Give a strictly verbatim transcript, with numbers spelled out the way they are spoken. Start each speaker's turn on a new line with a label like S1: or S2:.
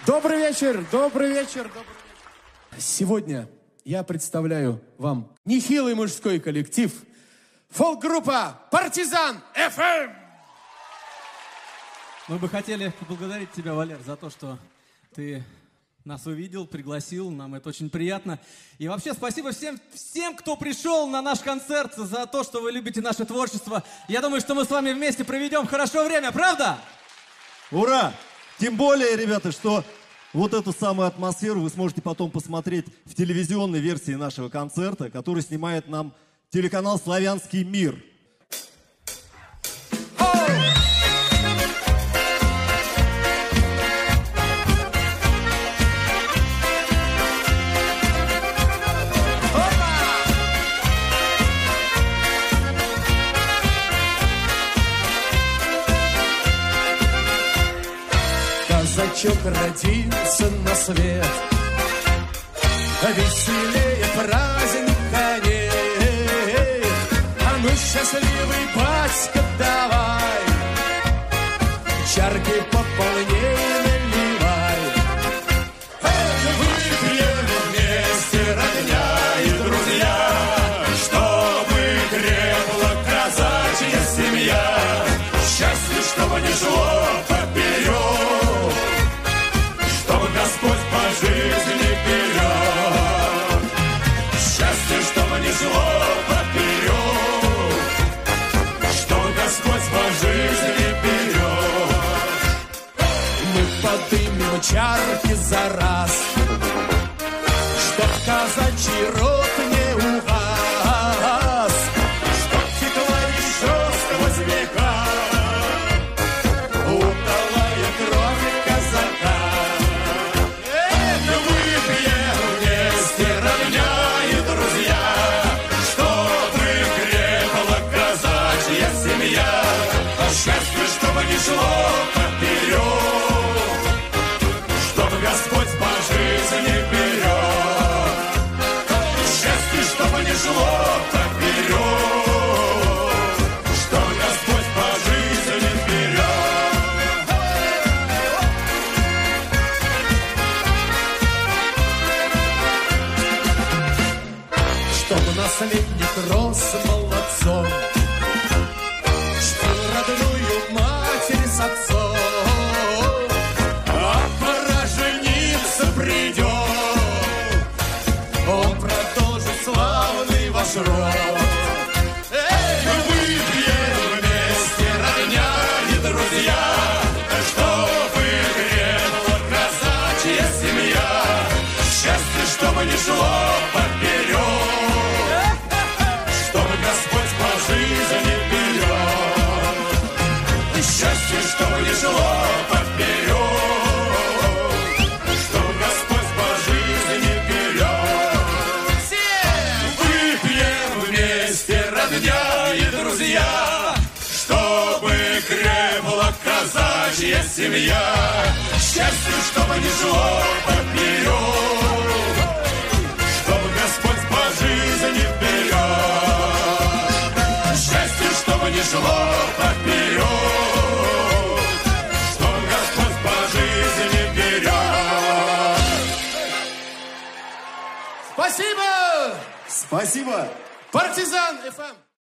S1: Добрый вечер, добрый вечер, добрый вечер. Сегодня я представляю вам нехилый мужской коллектив, фолк-группа «Партизан эф эм».
S2: Мы бы хотели поблагодарить тебя, Валер, за то, что ты нас увидел, пригласил, нам это очень приятно. И вообще спасибо всем, всем, кто пришел на наш концерт, за то, что вы любите наше творчество. Я думаю, что мы с вами вместе проведем хорошо время, правда?
S3: Ура! Тем более, ребята, что вот эту самую атмосферу вы сможете потом посмотреть в телевизионной версии нашего концерта, который снимает нам телеканал «Славянский мир».
S1: Казачок родился на свет, веселее праздника нет. А ну, счастливый батька, давай, чарки пополнее наливай. Выпьем вместе, родня и друзья, чтобы крепла казачья семья. Счастье, чтобы не шло поперек, чтобы Господь по жизни берег. Счастье, чтобы не шло поперек, чтобы Господь по жизни берег. Мы подымем чарки за раз, чтоб казачий род не угас, чтоб текла еще сквозь века удалая кровь казака. Это выпьем вместе, родня и друзья, чтобы крепла казачья семья. Счастье, чтобы не шло поперек, чтобы Господь по жизни берег. Счастье, чтобы не шло поперек, чтобы Господь по жизни берег. Чтобы наследник рос молодцом, чтил родную матерь с отцом, а пора жениться придет, он продолжит славный ваш род. Эй, выпьем вместе, родня и друзья, чтобы крепла казачья семья. Счастье, чтобы не шло поперек, чтобы Господь по жизни берег. Счастье, чтобы не шло поперек, чтобы Господь по жизни берег. Всем выпьем вместе, родня и друзья, чтобы крепла казачья семья. Счастье, чтобы не шло поперек, чтобы Господь по жизни берег. Счастье, чтобы не шло поперек, чтобы Господь по жизни берег. Спасибо!
S3: Спасибо!
S1: Партизан эф эм!